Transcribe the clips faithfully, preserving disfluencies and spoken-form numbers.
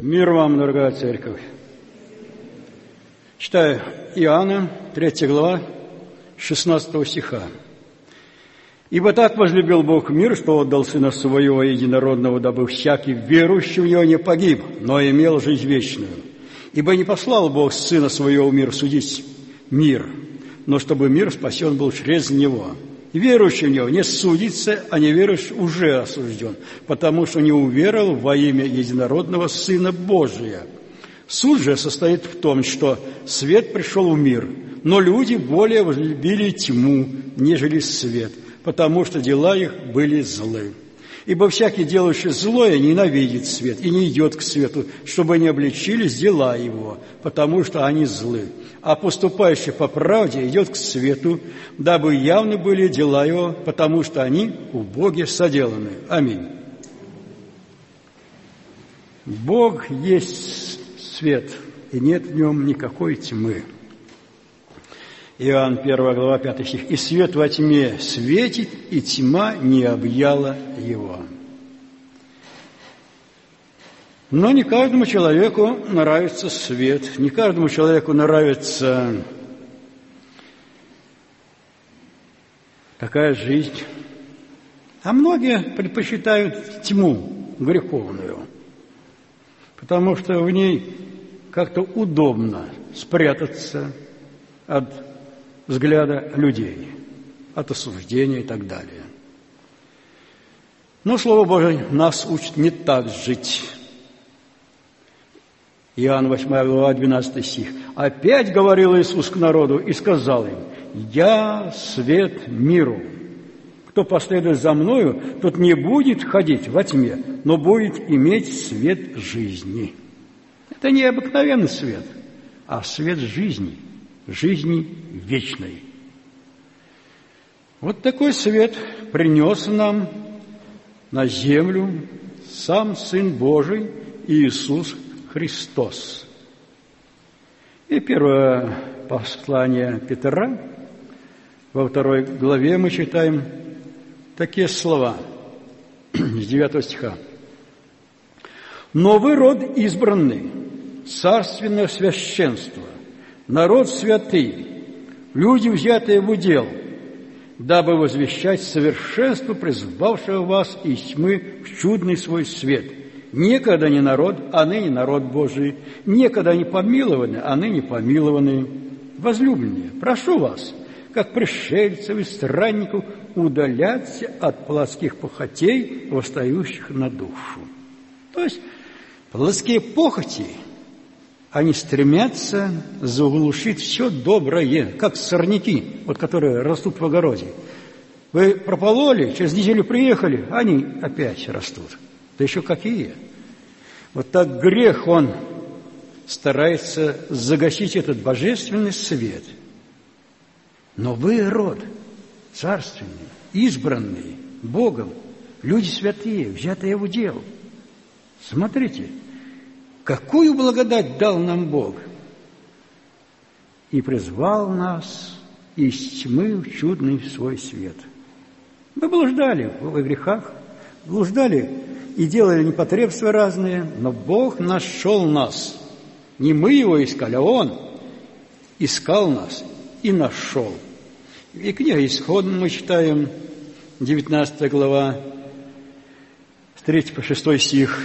Мир вам, дорогая церковь. Читаю Иоанна, третья глава, шестнадцатого стиха. «Ибо так возлюбил Бог мир, что отдал Сына Своего Единородного, дабы всякий верующий в Него не погиб, но имел жизнь вечную. Ибо не послал Бог Сына Своего в мир судить мир, но чтобы мир спасен был через Него. Верующий в Него не судится, а неверующий уже осужден, потому что не уверовал во имя Единородного Сына Божия. Суд же состоит в том, что свет пришел в мир, но люди более возлюбили тьму, нежели свет, потому что дела их были злы. Ибо всякий, делающий злое, ненавидит свет и не идет к свету, чтобы не обличились дела его, потому что они злы. А поступающий по правде идет к свету, дабы явны были дела его, потому что они у Бога соделаны». Аминь. Бог есть свет, и нет в нем никакой тьмы. Иоанн, первая глава, пятый стих. «И свет во тьме светит, и тьма не объяла его». Но не каждому человеку нравится свет, не каждому человеку нравится такая жизнь. А многие предпочитают тьму греховную, потому что в ней как-то удобно спрятаться от взгляда людей, от осуждения и так далее. Но Слово Божие нас учит не так жить. Иоанн, восьмая глава, двенадцатый стих. «Опять говорил Иисус к народу и сказал им: Я свет миру. Кто последует за Мною, тот не будет ходить во тьме, но будет иметь свет жизни». Это не обыкновенный свет, а свет жизни, жизни вечной. Вот такой свет принес нам на землю сам Сын Божий Иисус Христос. И первое послание Петра, во второй главе мы читаем такие слова с девятого стиха. «Но вы род избранный, царственное священство, народ святый, люди, взятые в удел, дабы возвещать совершенство призвавшего вас из тьмы в чудный свой свет. Некогда не народ, а ныне народ Божий, некогда не помилованный, а ныне помилованный. Возлюбленные, прошу вас, как пришельцев и странников, удаляться от плотских похотей, восстающих на душу». То есть плотские похоти, они стремятся заглушить все доброе, как сорняки, вот, которые растут в огороде. Вы пропололи, через неделю приехали, они опять растут. Да еще какие! Вот так грех, он старается загасить этот божественный свет. Но вы род царственный, избранный Богом, люди святые, взятые в удел. Смотрите, какую благодать дал нам Бог! И призвал нас из тьмы в чудный свой свет. Мы блуждали в грехах, блуждали и делали непотребства разные, но Бог нашел нас. Не мы Его искали, а Он искал нас и нашел. И книга Исход мы читаем, девятнадцатая глава, с третьего по шестой стих.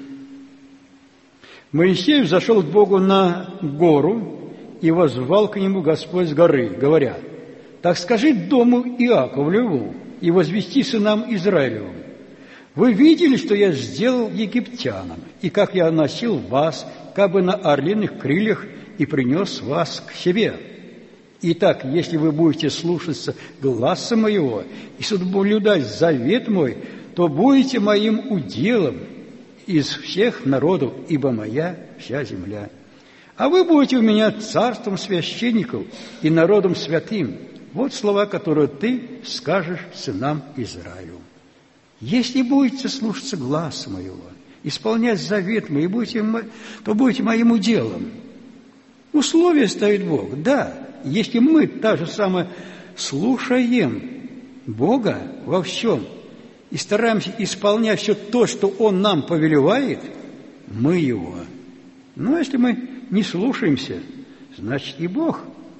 «Моисей взошел к Богу на гору, и воззвал к нему Господь с горы, говоря: так скажи дому Иаковлеву и возвести сынам Израилевым: вы видели, что я сделал египтянам, и как я носил вас, как бы на орлиных крыльях, и принес вас к себе. Итак, если вы будете слушаться гласа моего и соблюдать завет мой, то будете моим уделом из всех народов, ибо моя вся земля. А вы будете у меня царством священников и народом святым». Вот слова, которые ты скажешь сынам Израилю. Если будете слушаться гласа моего, исполнять завет мой, то будете моим уделом. Условия ставит Бог. Да, если мы так же самое слушаем Бога во всем и стараемся исполнять все то, что Он нам повелевает, мы Его. Но если мы не слушаемся, значит и Бог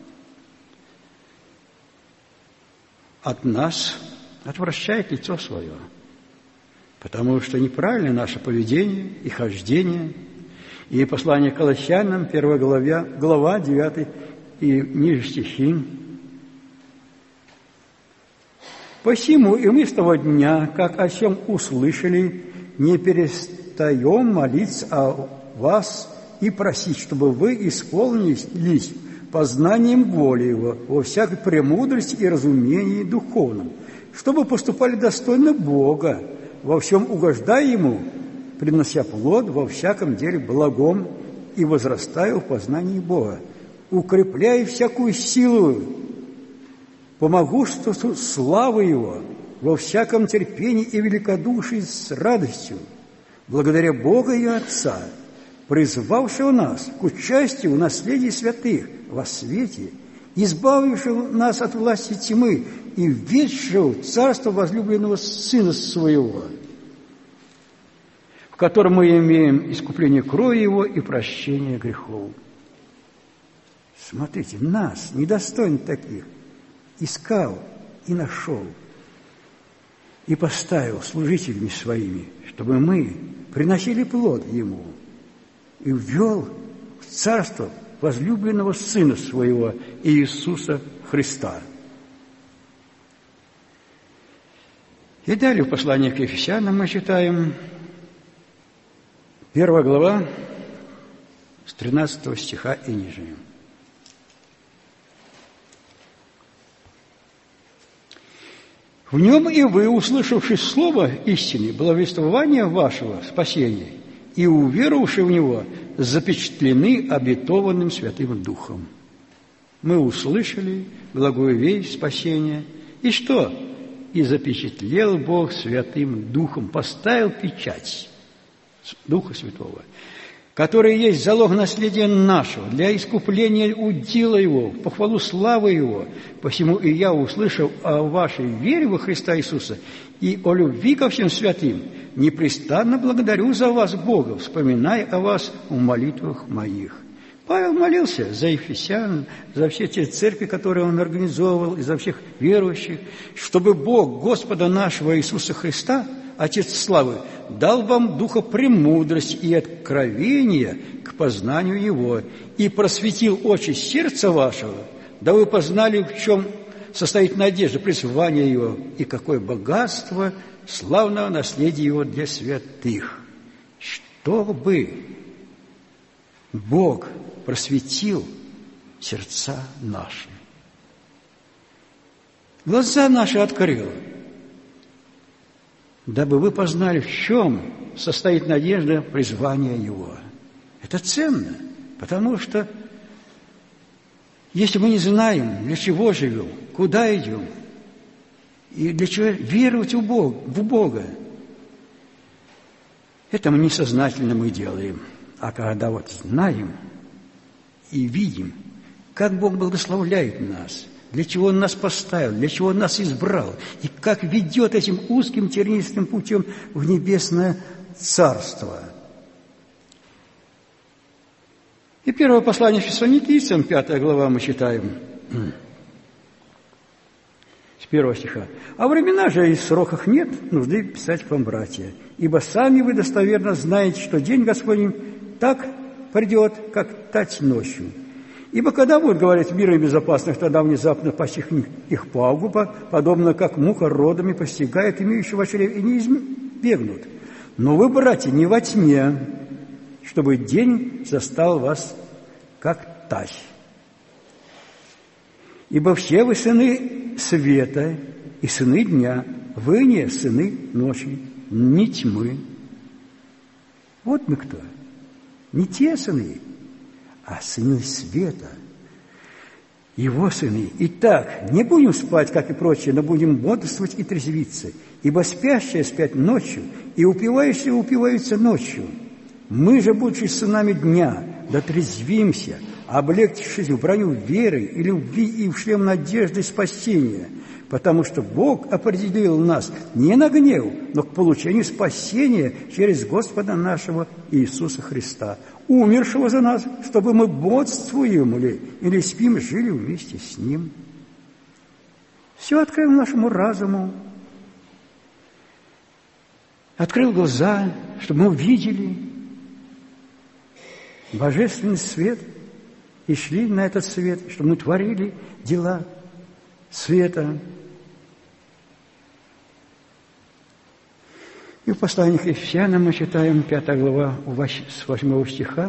от нас отвращает лицо свое, потому что неправильно наше поведение и хождение. И послание к Колоссянам, первая глава, глава девятая и ниже стихи. «Посему и мы с того дня, как о сем услышали, не перестаем молиться о вас и просить, чтобы вы исполнились познанием воли Его во всякой премудрости и разумении духовном, чтобы поступали достойно Бога, во всем угождая Ему, принося плод во всяком деле благом и возрастая в познании Бога, укрепляя всякую силу по могуществу славы Его, во всяком терпении и великодушии с радостью, благодаря Бога и Отца, призвавшего нас к участию в наследии святых во свете, избавившего нас от власти тьмы и введшего в царство возлюбленного Сына Своего, в котором мы имеем искупление крови Его и прощение грехов». Смотрите, нас, недостойных таких, искал и нашел, и поставил служителями своими, чтобы мы приносили плод Ему, и ввел в царство возлюбленного Сына Своего Иисуса Христа. И далее в послании к Ефесянам мы читаем, первая глава, с тринадцатого стиха и ниже. «В нем и вы, услышавши слово истины, благовествования вашего спасения, и уверовавши в него, запечатлены обетованным Святым Духом». Мы услышали благую весть спасения, и что? И запечатлел Бог Святым Духом, поставил печать Духа Святого, который есть залог наследия нашего, для искупления удела Его, в похвалу славы Его. Посему и я, услышав о вашей вере во Христа Иисуса и о любви ко всем святым, непрестанно благодарю за вас Бога, вспоминая о вас в молитвах моих». Павел молился за ефесян, за все те церкви, которые он организовывал, и за всех верующих, чтобы Бог Господа нашего Иисуса Христа, Отец славы, дал вам духа премудрости и откровения к познанию Его, и просветил очи сердца вашего, да вы познали, в чем состоит надежда призвания Его, и какое богатство славного наследия Его для святых, чтобы Бог просветил сердца наши, глаза наши открыл, дабы вы познали, в чем состоит надежда призвания Его. Это ценно, потому что если мы не знаем, для чего живем, куда идем, и для чего веровать в Бога, в Бога, это мы несознательно мы делаем. А когда вот знаем и видим, как Бог благословляет нас, для чего Он нас поставил, для чего Он нас избрал, и как ведет этим узким тернистым путем в небесное Царство. И первое послание Фессалоникийцам, пятая глава, мы читаем с первого стиха. «А времена же и сроках нет нужды писать к вам, братья, ибо сами вы достоверно знаете, что день Господень так придет, как тать ночью. Ибо когда будут говорить мир и безопасных, тогда внезапно постигнет их пагуба, подобно как муха родами постигает имеющего в чреве, и не избегнут. Но вы, братья, не во тьме, чтобы день застал вас, как тать. Ибо все вы сыны света и сыны дня, вы не сыны ночи, не тьмы». Вот мы кто. Не те сыны, а сыны света, Его сыны. Итак, не будем спать, как и прочие, но будем бодрствовать и трезвиться, ибо спящие спят ночью, и упивающие упиваются ночью. Мы же, будучи сынами дня, дотрезвимся, облегчившись в броню веры и любви и в шлем надежды спасения, потому что Бог определил нас не на гнев, но к получению спасения через Господа нашего Иисуса Христа, умершего за нас, чтобы мы бодствуем ли или спим, жили вместе с Ним. Все открыл нашему разуму, открыл глаза, чтобы мы увидели божественный свет и шли на этот свет, чтобы мы творили дела света. И в послании к Ефесянам мы читаем пятая глава с восьмого стиха.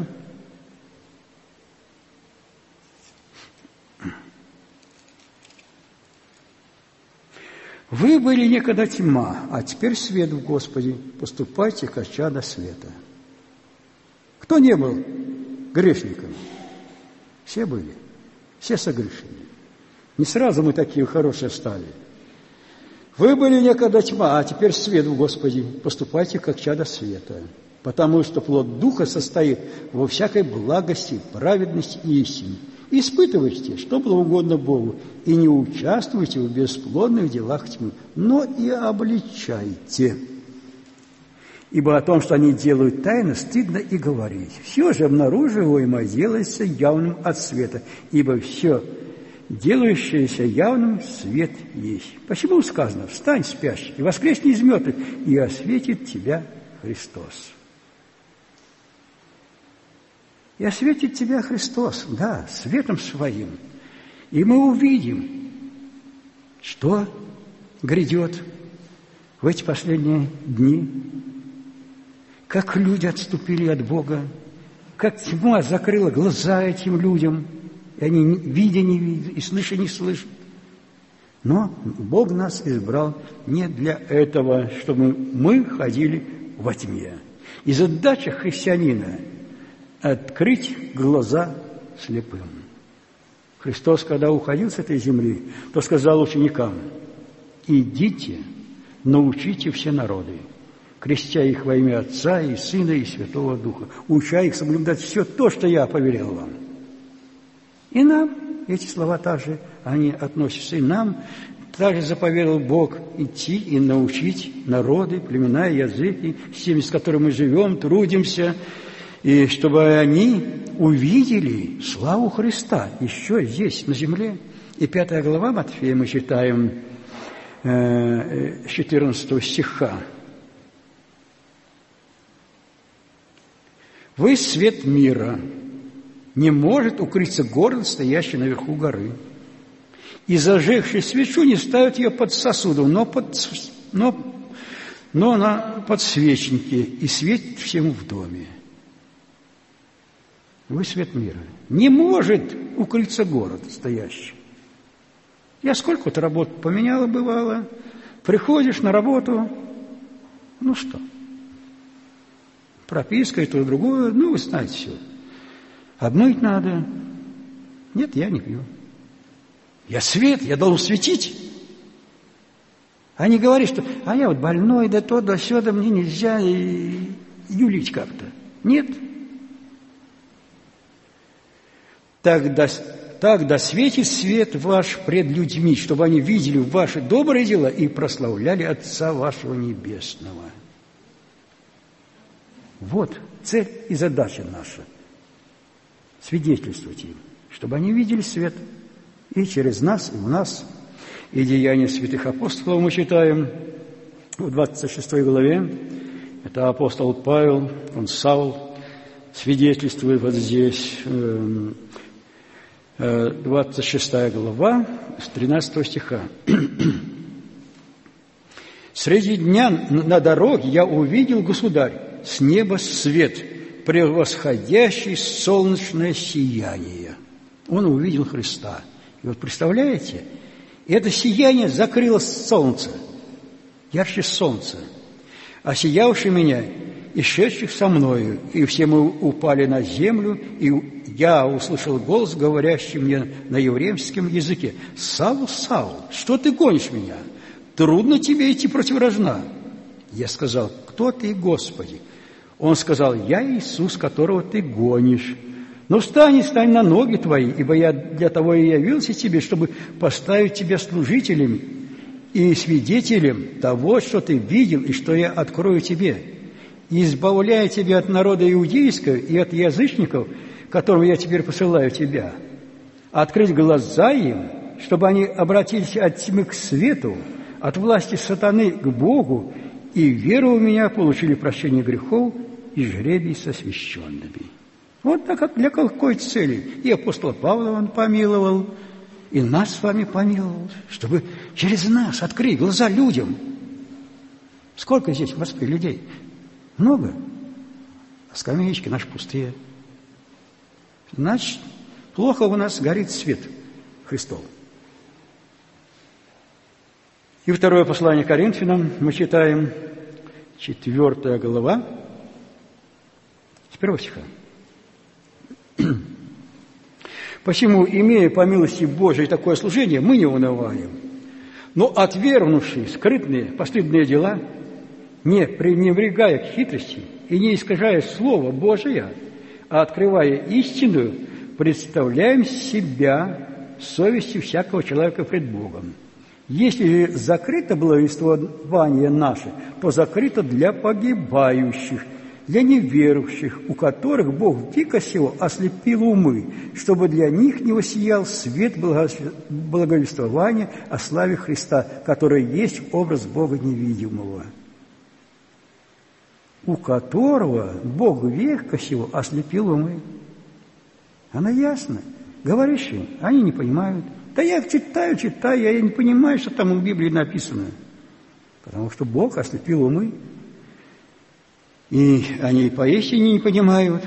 «Вы были некогда тьма, а теперь свет в Господе. Поступайте, как чада света». Кто не был грешником? Все были. Все согрешили. Не сразу мы такие хорошие стали. Вы были некогда тьма, а теперь свет в Господе. Поступайте, как чада света. Потому что плод Духа состоит во всякой благости, праведности и истине. Испытывайте, что было угодно Богу, и не участвуйте в бесплодных делах тьмы, но и обличайте. Ибо о том, что они делают тайно, стыдно и говорить. Все же обнаруживаемое делается явным от света, ибо все делающееся явным свет есть. Почему сказано: «Встань, спящий, и воскресни из мертвых, и осветит тебя Христос». И осветит тебя Христос, да, светом своим. И мы увидим, что грядет в эти последние дни, как люди отступили от Бога, как тьма закрыла глаза этим людям, и они видя не видят, и слыша не слышат. Но Бог нас избрал не для этого, чтобы мы ходили во тьме. И задача христианина – открыть глаза слепым. Христос, когда уходил с этой земли, то сказал ученикам: «Идите, научите все народы, крестя их во имя Отца и Сына и Святого Духа, уча их соблюдать все то, что я повелел вам». И нам эти слова также, они относятся и нам. Также заповедал Бог идти и научить народы, племена и языки, с теми, с которыми мы живем, трудимся, и чтобы они увидели славу Христа еще здесь, на земле. И пятая глава Матфея мы читаем с четырнадцатого стиха. «Вы свет мира, не может укрыться город, стоящий наверху горы. И зажегший свечу не ставят ее под сосудом, но, под, но, но на подсвечнике, и светит всему в доме». Вы свет мира. Не может укрыться город стоящий. Я сколько-то работ поменяла, бывало. Приходишь на работу, ну что, прописка и то, и другое, ну, вы знаете все. Обмыть надо. Нет, я не пью. Я свет, я должен светить. А не говори, что, а я вот больной, да то, да сё, да мне нельзя и юлить как-то. Нет. Тогда, тогда светит свет ваш пред людьми, чтобы они видели ваши добрые дела и прославляли Отца вашего Небесного. Вот цель и задача наша. Свидетельствовать им, чтобы они видели свет и через нас, и в нас. И Деяния святых апостолов мы читаем в двадцать шестой главе. Это апостол Павел, он Савл, свидетельствует вот здесь, двадцать шестая глава, с тринадцатого стиха. «Среди дня на дороге я увидел, государь, с неба свет, превосходящий солнечное сияние». Он увидел Христа. И вот представляете, это сияние закрыло солнце, ярче солнца, осиявший меня и шедших со мною, и все мы упали на землю, и я услышал голос, говорящий мне на еврейском языке: «Савл, Савл, что ты гонишь меня? Трудно тебе идти против рожна». Я сказал: «Кто ты, Господи?» Он сказал: «Я Иисус, которого ты гонишь. Но встань и стань на ноги твои, ибо я для того и явился тебе, чтобы поставить тебя служителями и свидетелем того, что ты видел и что я открою тебе, избавляя тебя от народа иудейского и от язычников, которым я теперь посылаю тебя, открыть глаза им, чтобы они обратились от тьмы к свету, от власти сатаны к Богу, и веру у меня получили прощение грехов и жребий с освященными». Вот так для какой цели? И апостола Павла он помиловал, и нас с вами помиловал, чтобы через нас открыть глаза людям. Сколько здесь в Москве людей? Много. А скамеечки наши пустые. Значит, плохо у нас горит свет Христов. И второе послание Коринфянам мы читаем, четвертая глава, с первого стиха. «Посему, имея по милости Божией такое служение, мы не унываем, но отвергнувшие скрытные, постыдные дела, не пренебрегая к хитрости и не искажая Слово Божие, а открывая истину, представляем себя совестью всякого человека пред Богом. Если же закрыто благовествование наше, то закрыто для погибающих, для неверующих, у которых Бог века сего ослепил умы, чтобы для них не воссиял свет благовествования о славе Христа, который есть образ Бога невидимого, у которого Бог века сего ослепил умы». Оно ясно. Говоришь им, они не понимают. Да я читаю, читаю, я не понимаю, что там в Библии написано. Потому что Бог ослепил умы. И они поистине не понимают.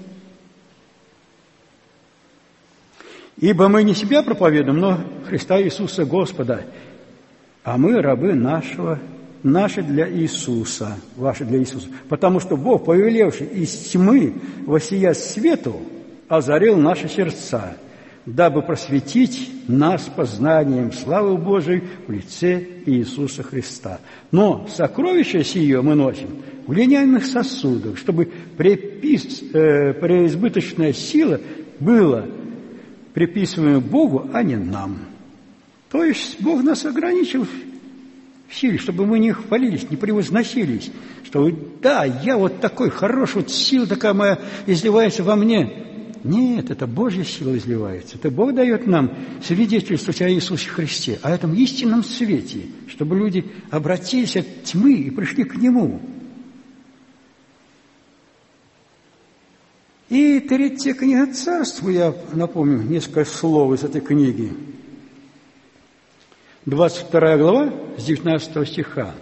«Ибо мы не себя проповедуем, но Христа Иисуса Господа, а мы рабы нашего, наши для Иисуса, ваши для Иисуса. Потому что Бог, повелевший из тьмы воссиять свету, озарил наши сердца, дабы просветить нас познанием славы Божией в лице Иисуса Христа. Но сокровище сие мы носим в глиняных сосудах, чтобы препис, э, преизбыточная сила была приписываема Богу, а не нам». То есть Бог нас ограничил в силе, чтобы мы не хвалились, не превозносились, что да, я вот такой хороший, вот сила такая моя изливается во мне. Нет, это Божья сила изливается. Это Бог дает нам свидетельствовать о Иисусе Христе, о этом истинном свете, чтобы люди обратились от тьмы и пришли к Нему. И третья книга Царств, я напомню несколько слов из этой книги. двадцать вторая глава, с девятнадцатого стиха.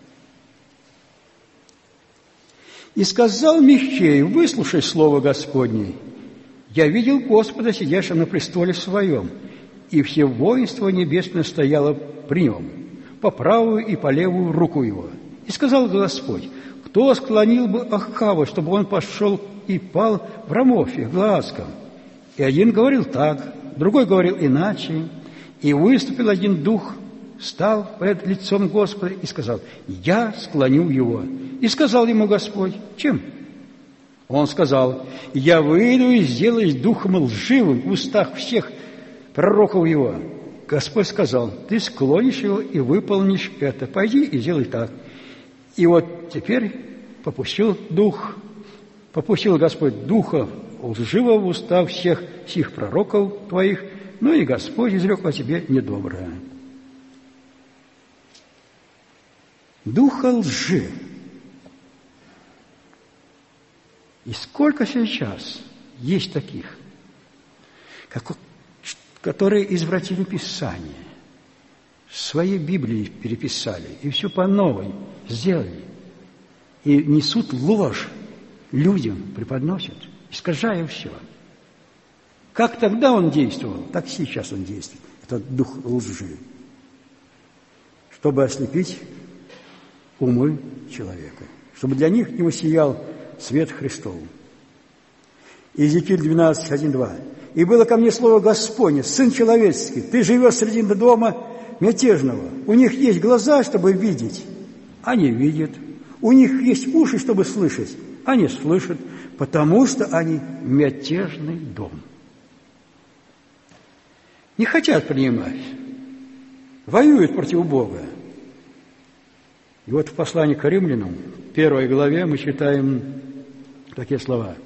«И сказал Михей: выслушай слово Господне. Я видел Господа, сидящего на престоле своем, и все воинство небесное стояло при нем, по правую и по левую руку его. И сказал Господь: кто склонил бы Ахава, чтобы он пошел и пал в Рамофе, в Галаадском? И один говорил так, другой говорил иначе. И выступил один дух, стал пред лицом Господа и сказал: я склоню его. И сказал ему Господь: чем? Он сказал: я выйду и сделаюсь духом лживым в устах всех пророков его. Господь сказал: ты склонишь его и выполнишь это. Пойди и сделай так. И вот теперь попустил дух, попустил Господь духа лживого в уста всех сих пророков твоих, ну и Господь изрек о тебе недоброе. Духа лжи. И сколько сейчас есть таких, которые извратили Писание, свои Библии переписали, и все по новой сделали, и несут ложь людям, преподносят, искажая все. Как тогда он действовал, так сейчас он действует, этот дух лжи, чтобы ослепить умы человека, чтобы для них не воссиял свет Христов. Иезекииль двенадцать, один, два. «И было ко мне слово Господне: Сын человеческий, ты живешь среди дома мятежного. У них есть глаза, чтобы видеть, а не видят. У них есть уши, чтобы слышать, а не слышат, потому что они мятежный дом». Не хотят принимать, воюют против Бога. И вот в послании к Римлянам, в первой главе, мы читаем такие слова.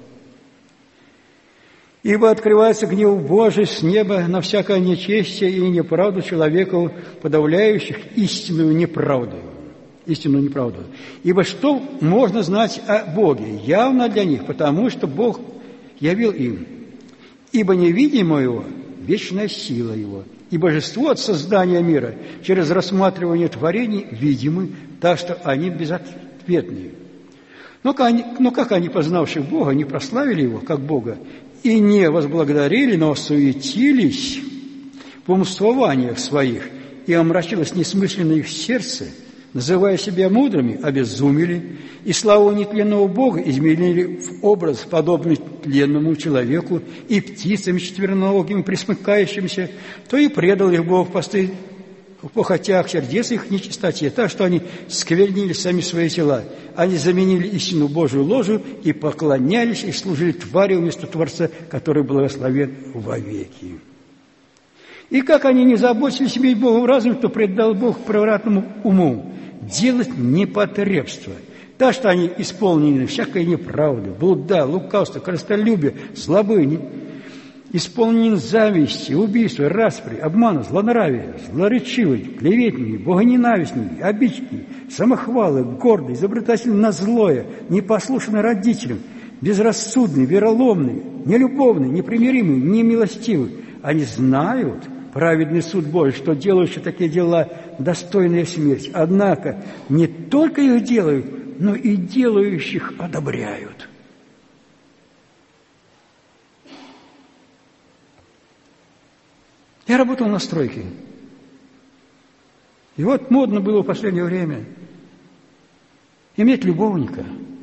«Ибо открывается гнев Божий с неба на всякое нечестие и неправду человеков, подавляющих истинную неправду». Истинную неправду. Ибо что можно знать о Боге? Явно для них, потому что Бог явил им. Ибо невидимое Его – вечная сила Его, и божество от создания мира через рассматривание творений видимы, так что они безответные. Но как они, но как они, познавшие Бога, не прославили Его, как Бога, и не возблагодарили, но суетились в умствованиях своих, и омрачилось несмысленно их сердце, называя себя мудрыми, обезумели, и славу нетленного Бога изменили в образ, подобный тленному человеку, и птицам четвероногим, присмыкающимся, то и предал их Бог посты в похотях сердец их нечистоте, так что они сквернили сами свои тела. Они заменили истину Божию ложью и поклонялись и служили твари вместо Творца, который благословен вовеки. И как они не заботились иметь Бога в разуме, то предал Бог превратному уму делать непотребство, так что они исполнены всякой неправды, блуда, лукавства, корыстолюбия, злобы, исполнены зависти, убийства, распри, обмана, злонравия, злоречивые, клеветники, богоненавистники, обидчики, самохвалы, гордые, изобретательны на злое, непослушны родителям, безрассудные, вероломные, нелюбовные, непримиримые, немилостивые. Они знают праведный суд Божий, что делающие такие дела достойные смерти. Однако не только их делают, но и делающих одобряют. Я работал на стройке. И вот модно было в последнее время иметь любовника.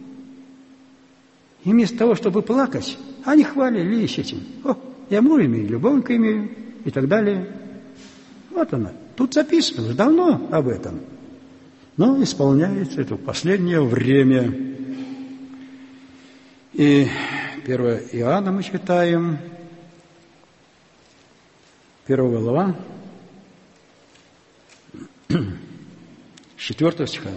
И вместо того, чтобы плакать, они хвалились этим. О, я мужа имею, любовника имею и так далее. Вот она. Тут записано уже давно об этом. Но исполняется это в последнее время. И первое Иоанна мы читаем, первая глава, с четвёртого стиха.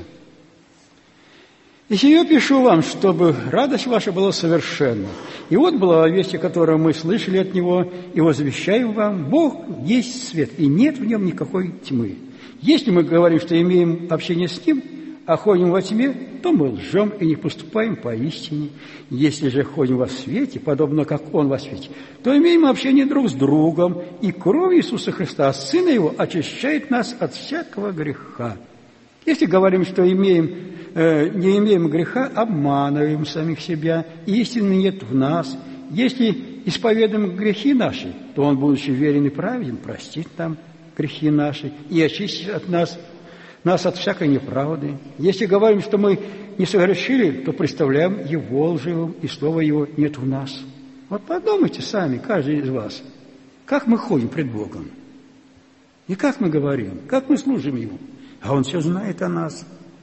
«И сие пишу вам, чтобы радость ваша была совершенна. И вот благовестие, которое мы слышали от Него, и возвещаем вам, Бог есть свет, и нет в Нем никакой тьмы. Если мы говорим, что имеем общение с Ним, а ходим во тьме, то мы лжем и не поступаем поистине. Если же ходим во свете, подобно как Он во свете, то имеем общение друг с другом, и кровь Иисуса Христа, Сына Его, очищает нас от всякого греха. Если говорим, что имеем, э, не имеем греха, обманываем самих себя, и истины нет в нас. Если исповедуем грехи наши, то Он, будучи верен и праведен, простит нам грехи наши и очистит от нас, нас от всякой неправды. Если говорим, что мы не согрешили, то представляем Его лживым, и слова Его нет в нас. Вот подумайте сами, каждый из вас, как мы ходим пред Богом, и как мы говорим, как мы служим Ему. А Он все знает о нас.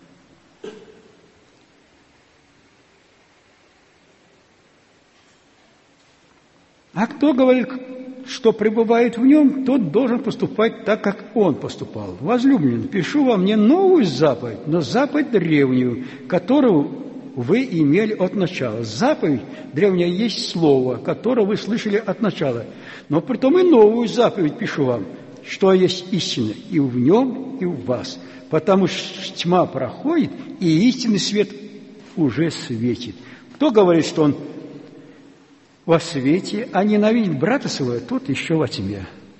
А кто говорит, что пребывает в Нем, тот должен поступать так, как Он поступал. Возлюбленные, пишу вам не новую заповедь, но заповедь древнюю, которую вы имели от начала. Заповедь древняя есть слово, которое вы слышали от начала. Но притом и новую заповедь пишу вам, что есть истина и в Нем, и в вас. Потому что тьма проходит, и истинный свет уже светит. Кто говорит, что он во свете, а ненавидит брата своего, тот еще во тьме.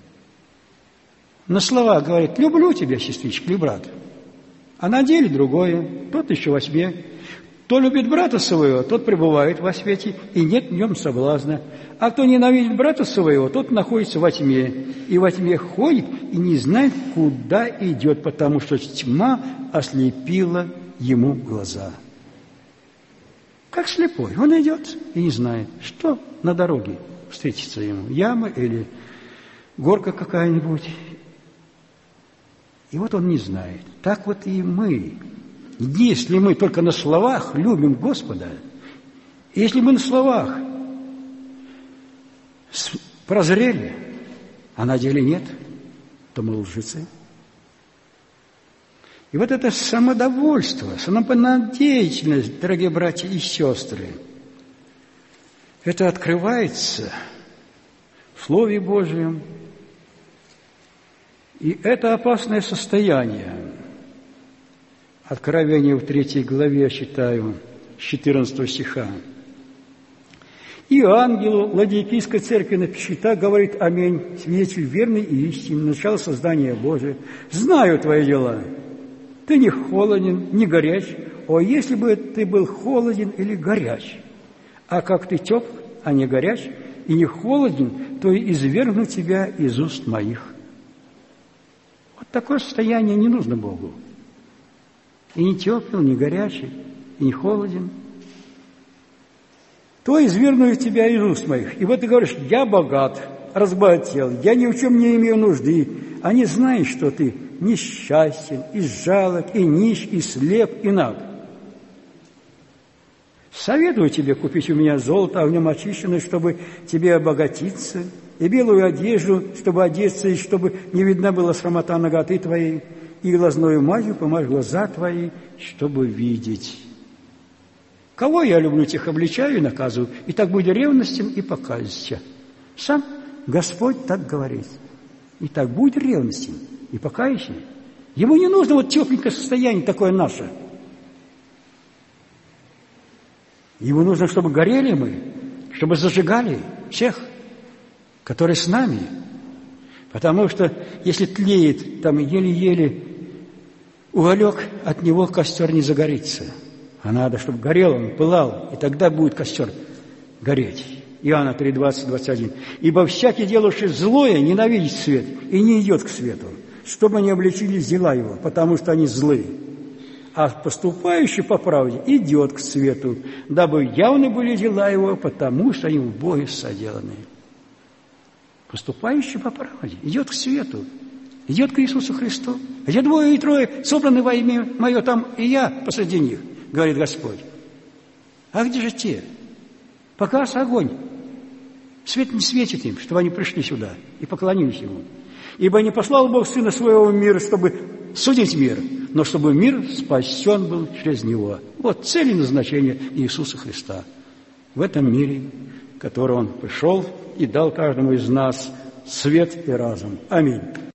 На слова говорит: люблю тебя, сестричка или брат, а на деле другое, тот еще во тьме. Кто любит брата своего, тот пребывает во свете, и нет в нем соблазна. А кто ненавидит брата своего, тот находится во тьме, и во тьме ходит, и не знает, куда идет, потому что тьма ослепила ему глаза. Как слепой, он идет и не знает, что на дороге встретится ему, яма или горка какая-нибудь. И вот он не знает. Так вот и мы. Если мы только на словах любим Господа, если мы на словах прозрели, а на деле нет, то мы лжецы. И вот это самодовольство, самонадеятельность, дорогие братья и сестры, это открывается в Слове Божьем. И это опасное состояние. Откровение в третьей главе, я читаю, с четырнадцатого стиха. «И ангелу Ладикийской церкви напиши, так говорит Аминь, свидетель верный и истинный, начало создания Божия. Знаю твои дела. Ты не холоден, не горяч. О, если бы ты был холоден или горяч, а как ты тепл, а не горяч, и не холоден, то и извергну тебя из уст моих». Вот такое состояние не нужно Богу. И не тепл, не горячий, и не холоден. То извергну тебя из уст моих. И вот ты говоришь: я богат, разбогател, я ни в чем не имею нужды. Они знают, что ты несчастен, и жалок, и нищ, и слеп, и наг. Советую тебе купить у меня золото, а в нем очищенное, чтобы тебе обогатиться, и белую одежду, чтобы одеться, и чтобы не видна была срамота наготы твоей, и глазною мазью помажь глаза твои, чтобы видеть. Кого я люблю, тех обличаю и наказываю, и так будь ревностен и покайся. Сам Господь так говорит. И так будь ревностен и покайся. Ему не нужно вот тепленькое состояние такое наше. Ему нужно, чтобы горели мы, чтобы зажигали всех, которые с нами. Потому что если тлеет там еле-еле уголек, от него костер не загорится. А надо, чтобы горел он, пылал, и тогда будет костер гореть. Иоанна три, двадцать, двадцать один. «Ибо всякий, делавший злое, ненавидит свет и не идет к свету, чтобы не обличились дела его, потому что они злые. А поступающий по правде идет к свету, дабы явны были дела его, потому что они в Боге соделаны». Поступающий по правде идет к свету, идет к Иисусу Христу. Где двое и трое собраны во имя Мое, там и я посреди них, говорит Господь. А где же те? Погас огонь. Свет не светит им, чтобы они пришли сюда и поклонились Ему. Ибо не послал Бог Сына Своего в мир, чтобы судить мир, но чтобы мир спасен был через Него. Вот цель и назначение Иисуса Христа в этом мире, в который Он пришел и дал каждому из нас свет и разум. Аминь.